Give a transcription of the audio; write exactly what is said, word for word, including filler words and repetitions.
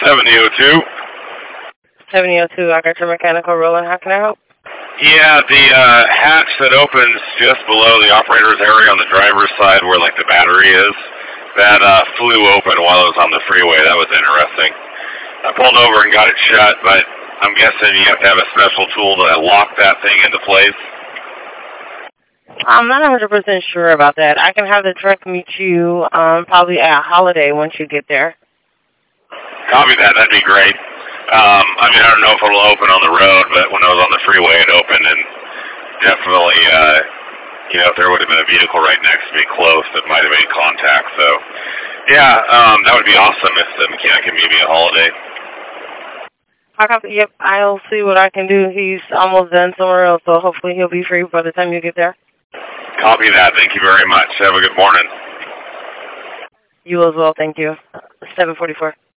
seventy oh two. seventy oh two, I got your mechanical rolling. How can I help? Yeah, the uh, hatch that opens just below the operator's area on the driver's side where like the battery is, that uh, flew open while I was on the freeway. That was interesting. I pulled over and got it shut, but I'm guessing you have to have a special tool to lock that thing into place. I'm not one hundred percent sure about that. I can have the truck meet you um, probably at Holiday once you get there. Copy that. That'd be great. Um, I mean, I don't know if it'll open on the road, but when I was on the freeway, it opened, and definitely, uh, you know, if there would have been a vehicle right next to me close, it might have made contact. So, yeah, um, that would be awesome if the mechanic can meet me at Holiday. Yep, I'll see what I can do. He's almost done somewhere else, so hopefully he'll be free by the time you get there. Copy that. Thank you very much. Have a good morning. You as well. Thank you. seven forty-four.